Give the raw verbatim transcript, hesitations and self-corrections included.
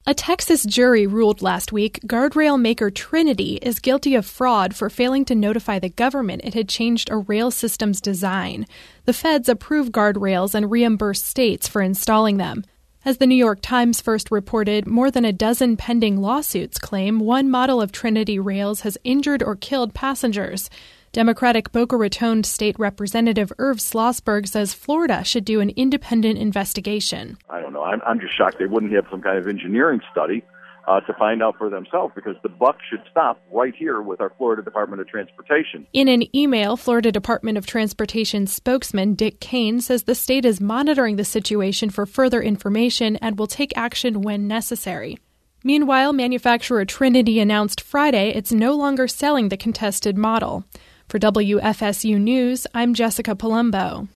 A Texas jury ruled last week guardrail maker Trinity is guilty of fraud for failing to notify the government it had changed a rail system's design. The feds approve guardrails and reimburse states for installing them. As the New York Times first reported, more than a dozen pending lawsuits claim one model of Trinity rails has injured or killed passengers. Democratic Boca Raton State Representative Irv Schlossberg says Florida should do an independent investigation. I don't know. I'm, I'm just shocked they wouldn't have some kind of engineering study uh, to find out for themselves, because the buck should stop right here with our Florida Department of Transportation. In an email, Florida Department of Transportation spokesman Dick Kane says the state is monitoring the situation for further information and will take action when necessary. Meanwhile, manufacturer Trinity announced Friday it's no longer selling the contested model. For W F S U News, I'm Jessica Palumbo.